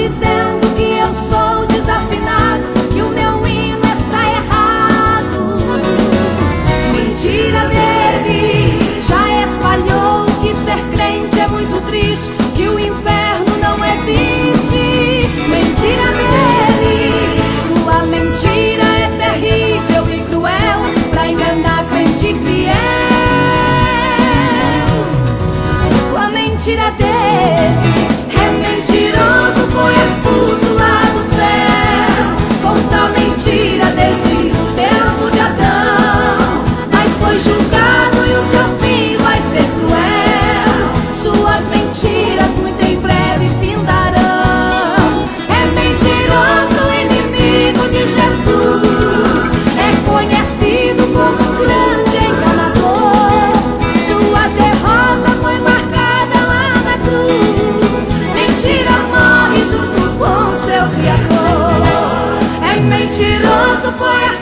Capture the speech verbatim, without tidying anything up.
dizendo que eu sou desafinado, que o meu hino está errado. Mentira dele já espalhou que ser crente é muito triste, que o inferno não existe. Mentira dele, sua mentira é terrível e cruel pra enganar crente fiel. Com a mentira dele, é mentiroso, foi expulso lá do céu. Conta mentira desde o tempo de Adão, mas foi julgado e o seu fim vai ser cruel. Suas mentiras muito em breve findarão. É mentiroso, inimigo de Jesus, é conhecido como um grande enganador. Sua derrota foi marcada lá na cruz. Mentira morre junto com seu Criador. É mentiroso, foi assim.